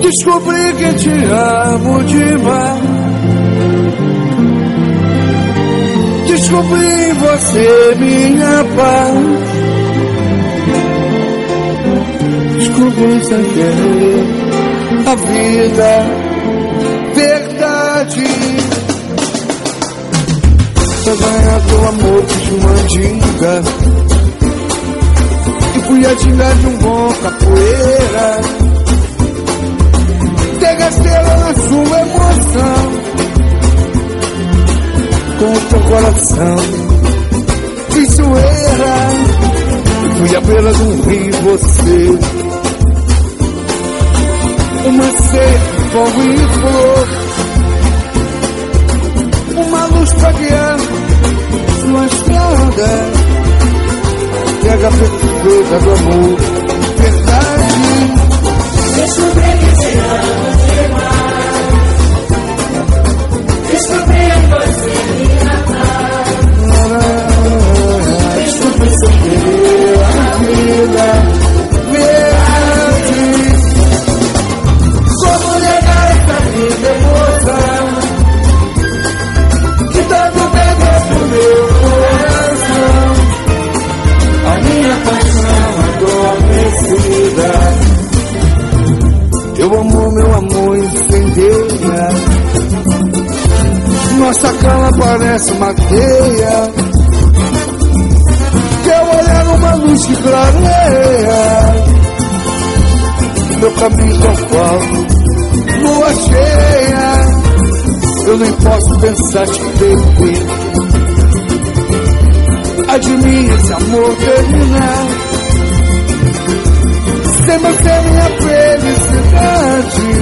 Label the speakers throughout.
Speaker 1: Descobri que te amo demais. Descobri em você minha paz. Descobri sem querer a vida, verdade. Pra ganhar teu amor de mandinga, e fui a gingar de um bom capoeira. Pega a estrela na sua emoção, com o teu coração. Fiz zoeira, fui à beira de um rio, você. Uma sede, fogo e flor, uma luz pra guiar sua estrada. Pega a perfeita do amor, verdade.
Speaker 2: Descobri que te amo demais. Descobri em você minha paz.
Speaker 1: Descobri sem querer a vida, verdade. Como negar essa vida, emoção que tanto pega pro meu coração. A minha paixão adormecida. Teu amor, meu amor, incendeia. Nossa cama parece uma teia. Teu olhar uma luz que clareia meu caminho tão qual lua cheia. Eu nem posso pensar te perder. Admire esse amor terminar. Sem você minha felicidade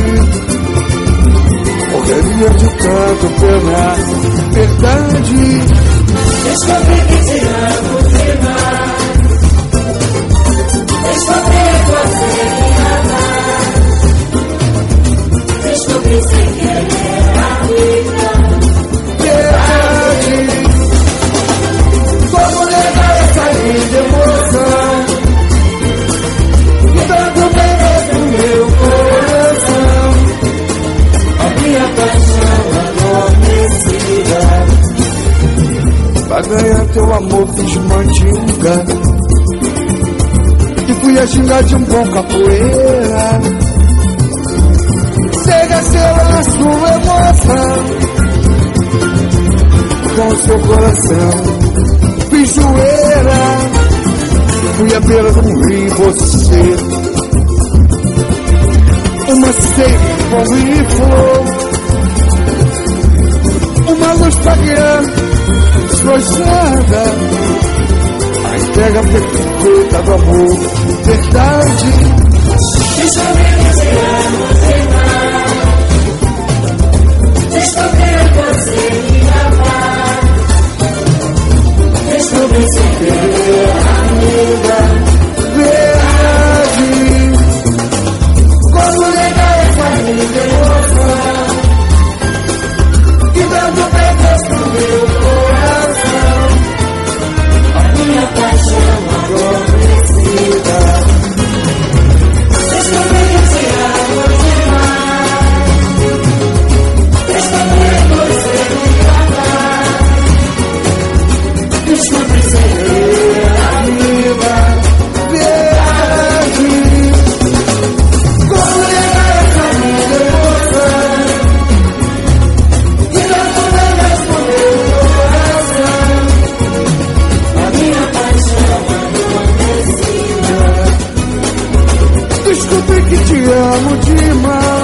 Speaker 1: morreria de tanto pena, verdade.
Speaker 2: Descobri que te amo demais. Descobri em você minha paz. Descobri sem querer a vida,
Speaker 1: verdade. Como negar essa linda emoção que tanto pega pro meu coração. A minha paixão adormecida. Pra ganhar teu amor fiz mandinga, e fui a gingar de um bom capoeira. Cega na sua emoção, com o seu coração. Fiz zoeira, fui à beira de um rio, você. Uma sede, fogo e flor, uma luz pra guiar sua estrada. A entrega perfeita do amor, verdade.
Speaker 2: descobri que te amo demais. Descobri em você minha paz. Descobri sem querer a vida,
Speaker 1: verdade. Como negar essa linda emoção que tanto pega pro meu coração. A minha paixão adormecida.
Speaker 2: descobri que te amo demais. Descobri em você minha paz.
Speaker 1: Descobri sem querer a vida, verdade. Como negar essa linda emoção que tanto pega pro meu coração.
Speaker 2: A minha paixão adormecida.
Speaker 1: Descobri que te amo demais.